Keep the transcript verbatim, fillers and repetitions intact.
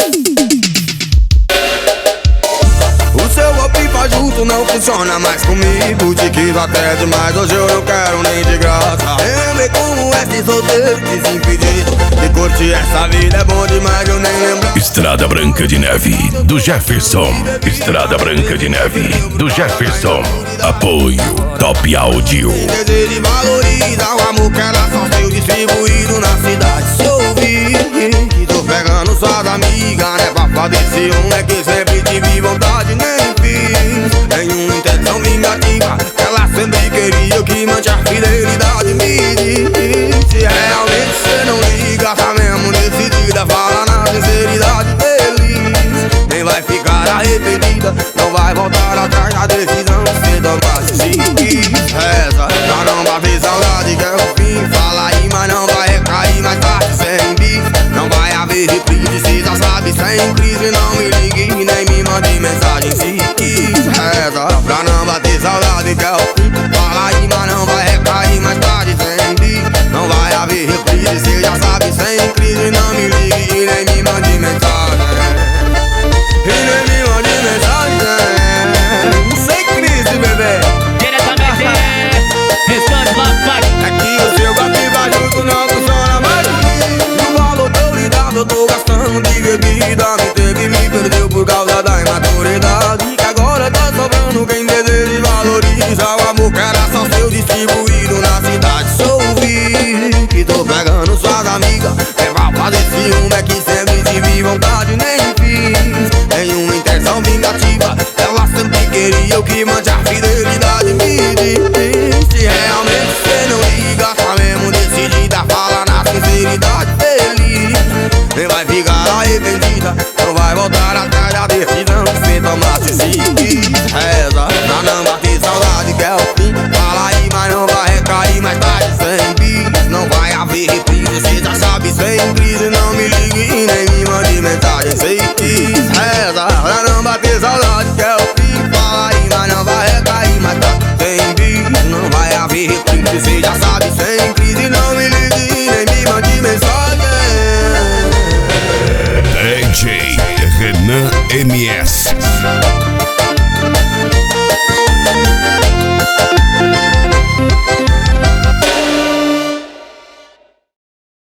O seu golpe fajuto não funciona mais comigo. Te quis até demais, hoje eu não quero nem de graça. Lembrei como é ser solteiro, desimpedido. De curtir essa vida é bom demais, eu nem lembro. Estrada Branca de Neve, do Jefferson. Estrada Branca de Neve, do Jefferson. Apoio Top Áudio. Desejo e valoriza o amor que ela só seu distribuído na cidade. Se ouvir que tô pegando suas amigas, né? Pra fazer ciúme é que sempre tive vontade, nem fiz nenhuma intenção vingativa. Ela sempre queria que mante a fidelidade. Me diz se realmente cê não liga, tá mesmo decidida. Fala na sinceridade, feliz, nem vai ficar arrependida. Não vai voltar atrás na decisão que cê tomasse. Se quis, reza pra não bater saudade, que é o fim. Fala aí, mas não vai recair mais tarde. Sem bis, não vai haver reprise, cê já sabe. Sem crise, não me ligue nem me mande mensagem. Se quis, reza pra não bater saudade, que é o fim. Fala aí, mas não vai recair mais tarde. Sem bis, não vai haver reprise, cê já sabe. Sem crise, não me ligue nem me mande mensagem. E nem me mande mensagem. Sem crise, bebê. Diretamente, Restante Love Party. É que o seu golpe fajuto não funciona mais comigo. O valor que eu lhe dava eu tô gastando de bebida. Me teve, me perdeu por causa da imaturidade. Que agora tá sobrando quem deseja e valoriza o amor que era só seu distribuído na cidade. Se ouvir que tô pegando suas amigas, é pra fazer ciúme, é que sempre tive vontade, nem fiz nenhuma intenção vingativa. Ela sempre queria o que mante a fidelidade. Me diz se realmente cê não liga, tá mesmo decidida. Fala na sinceridade, feliz, nem vai ficar arrependida. Não vai voltar atrás da decisão que cê tomasse. Se quis, reza pra não bater saudade, que é o fim. Fala aí, mas não vai recair mais tarde. Sem bis, não vai haver reprise, cê já sabe. Sem crise, não me ligue e nem me mande mensagem. Se quis, reza pra não bater saudade, que é o fim. Fala aí, mas não vai recair mais tarde. Sem bis, não vai haver reprise, cê já sabe. Sem crise, não me ligue e nem me mande mensagem. D J Renan M S.